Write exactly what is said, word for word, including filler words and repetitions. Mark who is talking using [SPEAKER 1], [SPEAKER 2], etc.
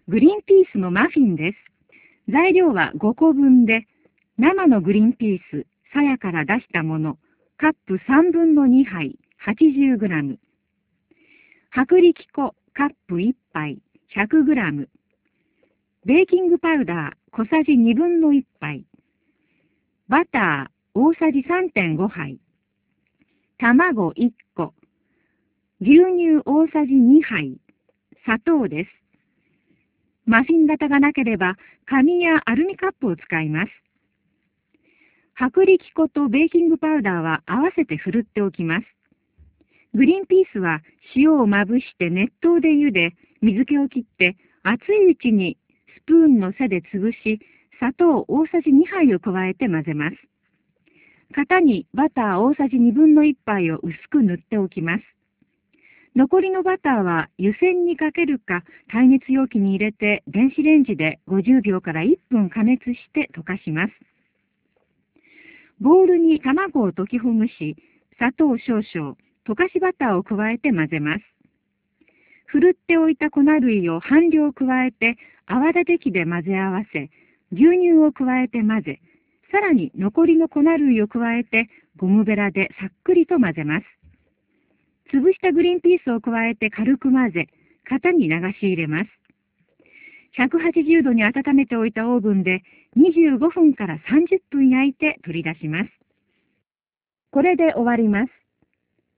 [SPEAKER 1] グリーンピースのマフィンです。材料はごこぶんで、生のグリーンピース、さやから出したもの、カップさんぶんのにはい、はちじゅうグラム。薄力粉、カップいっぱい、ひゃくグラム。ベーキングパウダー、小さじにぶんのいっぱい。バター、大さじ さんてんご 杯。卵いっこ。牛乳大さじにはい。砂糖です。マフィン型がなければ、紙やアルミカップを使います。薄力粉とベーキングパウダーは合わせてふるっておきます。グリーンピースは塩をまぶして熱湯で茹で、水気を切って熱いうちにスプーンの背で潰し、砂糖大さじにはいを加えて混ぜます。型にバター大さじにぶんのいっぱいを薄く塗っておきます。残りのバターは湯煎にかけるか耐熱容器に入れて電子レンジでごじゅうびょうからいっぷん加熱して溶かします。ボウルに卵を溶きほぐし、砂糖少々、溶かしバターを加えて混ぜます。ふるっておいた粉類を半量加えて泡立て器で混ぜ合わせ、牛乳を加えて混ぜ、さらに残りの粉類を加えてゴムベラでさっくりと混ぜます。潰したグリーンピースを加えて軽く混ぜ、型に流し入れます。ひゃくはちじゅうどに温めておいたオーブンでにじゅうごふんからさんじゅっぷん焼いて取り出します。これで終わります。